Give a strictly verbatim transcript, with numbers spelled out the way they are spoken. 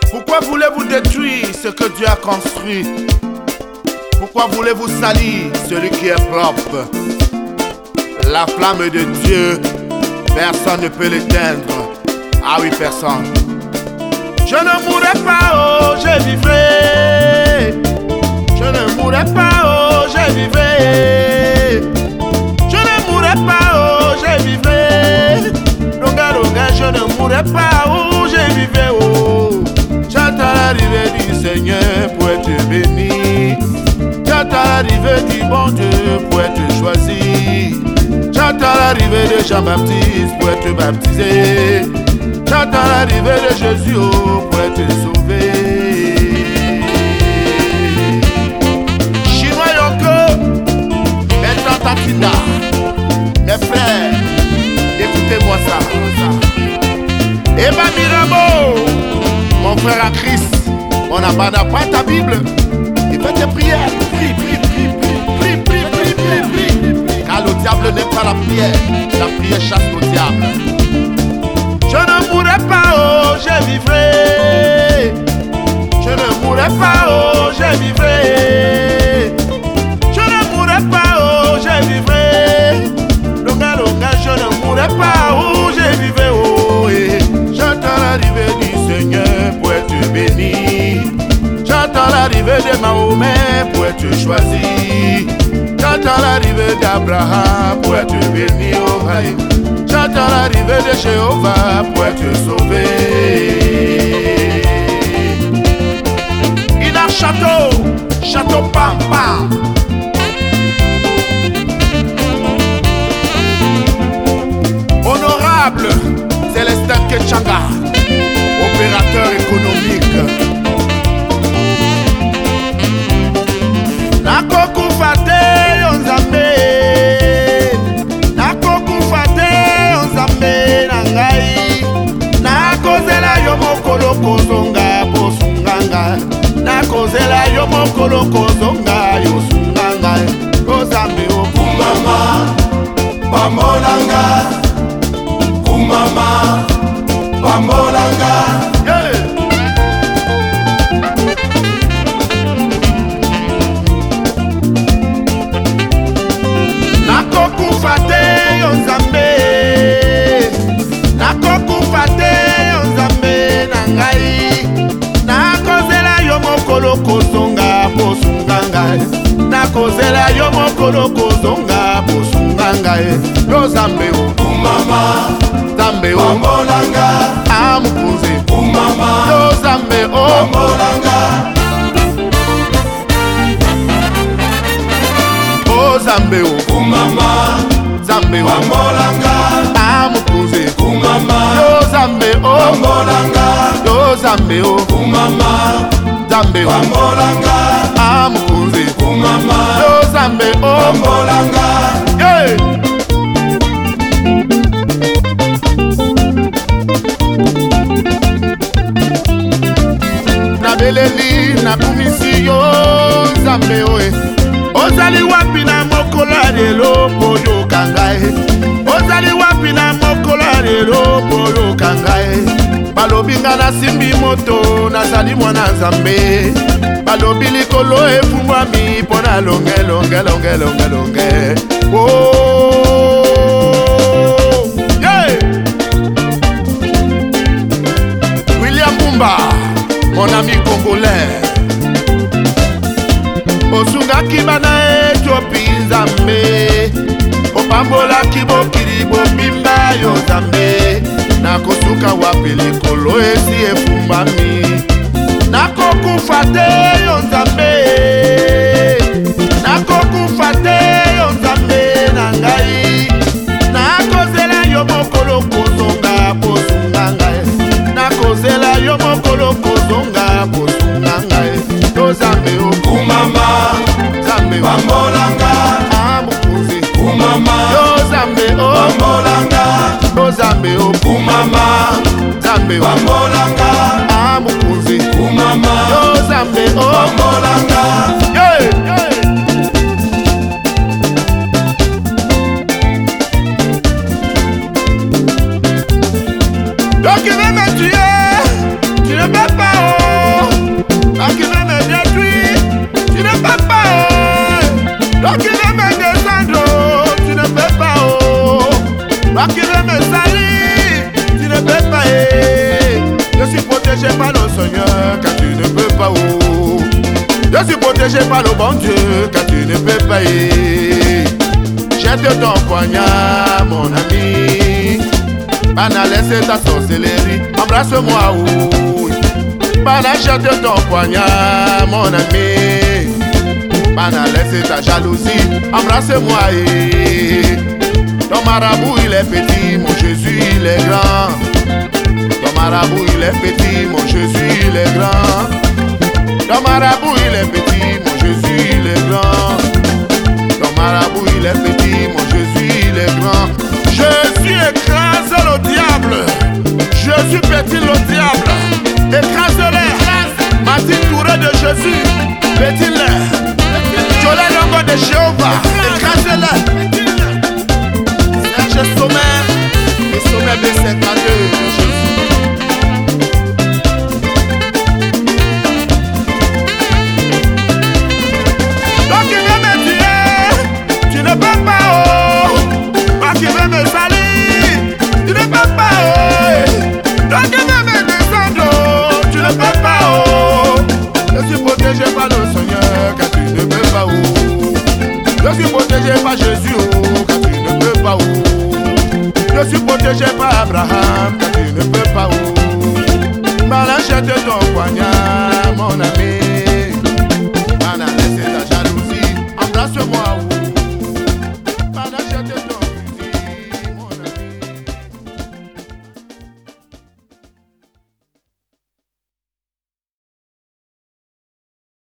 Pourquoi voulez-vous détruire ce que Dieu a construit? Pourquoi voulez-vous salir celui qui est propre? La flamme de Dieu, personne ne peut l'éteindre. Ah oui, personne. Je ne mourrai pas, oh, je vivrai. Je ne mourrai pas, oh, je vivrai. Je ne mourrai pas, oh, je vivrai. Longa, longa, je ne mourrai pas, oh, je vivrai, oh. J'attends l'arrivée du Seigneur pour être béni. J'attends l'arrivée du bon Dieu pour être choisi. J'attends l'arrivée de Jean-Baptiste pour être baptisé. J'attends l'arrivée de Jésus oh, pour être sauvé. Chinois Yoko, Maître Tatinda, mes frères, écoutez-moi ça. Eva Mirabeau, mon frère à Christ, on n'abandonne pas ta Bible. Et fais tes prières. Prie, prie, prie, prie, prie, prie, prie, prie, prie. Car le diable n'aime pas la prière. La prière chasse le diable. Je ne mourrai pas, oh, je vivrai. Je ne mourrai pas, oh, je vivrai. Je ne mourrai pas, oh, je vivrai. Longa, longa, je ne mourrai pas, oh, je vivrai, oh. Et j'attends l'arrivée du Seigneur pour être béni. J'attends l'arrivée de Mahomet pour être choisi. J'attends l'arrivée d'Abraham pour être béni, oh Haï. J'attends l'arrivée de Jéhovah pour être sauvé. Il a château, château pam pam. Honorable Célestin Ketchanga, opérateur économique. Nakokufa te yo Nzambe, nakokufa te yo Nzambe na ngai. Nakozela yo mokolo kozonga posunganga. Nakozela yo mokolo kozonga yo sunganga. O Nzambe o kumama, pambolanga. Kumama, pambolanga. Yeah. Nakokufa te yo Nzambe, nakokufa te yo Nzambe na ngai. Nakozela yo mokolo kozonga posunganga. Nakozela yo mokolo kozonga posunganga. Yo Nzambe o kumama, Nzambe o pambolanga. Amukuze kumama, yo Nzambe o pambolanga. Nzambe o kumama, Nzambe o pambolanga. Amukuze kumama, yo Nzambe o pambolanga. Yo Nzambe o kumama, Nzambe o pambolanga. Amukuze kumama, yo Nzambe o pambolanga. Yeah. Na beleli na kumisi yo Nzambe oe. Ozali wapi na mokola lelo boyo kangae. Ozali wapi na mokola lelo boyo kangae. Balobi nga na simbi moto nazali mwana Nzambe. Balobi likolo efungwami pona longe longe longe longe longe. Oh yeah. William Mumba, mon ami congolais. Osungaki bana Ethiopie Nzambe, opambolaki bokili bobimba yo Nzambe. Nakosuka wapi likolo esi efumbami. Nakokufa te yo Nzambe, nakokufa te yo Nzambe na ngai. Nakozela yo mokolo kozonga posunganga. Nakozela yo mokolo kozonga posunganga. Yo Nzambe o kumama, Nzambe o pambolanga. Amukuze kumama, yo Nzambe o pambolanga. Yo Nzambe o kumama, Nzambe o pambolanga. Amukuze kumama, yo Nzambe o pambolanga. Yeah, yeah. Donc il veut me tuer, tu ne peux pas. protégé par le Seigneur car tu ne peux pas. Oh. Je suis protégé par le bon Dieu car tu ne peux pas. Jette ton poignard mon ami. Bana laisse ta sorcellerie. Embrasse-moi. Oh. Bana jette ton poignard mon ami. Bana laisse ta jalousie. Embrasse-moi. Ton marabout il est petit, mon Jésus il est grand. Ton marabout il est petit, mon Jésus il est grand. Ton marabout il est petit, mon Jésus il est grand. Ton marabout il est petit, mon Jésus il est grand. Jésus écrase le diable. Jésus pétille le diable. Écrase-les. Martine Touré de Jésus, pétille-les. Jola Longo de Jéhovah, écrase-les. Serge Sommet, le sommet B cinquante-deux de Jésus. Toi qui veux me tuer, tu ne peux pas, oh. Toi qui veux me salir, tu ne peux pas, oh. Toi qui veux me descendre, oh, tu ne peux pas, oh. Je suis protégé par le Seigneur, car tu ne peux pas, oh. Je suis protégé par Jésus, oh, car tu ne peux pas, oh. Je suis protégé par Abraham, car tu ne peux pas, oh. Balachette ton poignard, mon ami.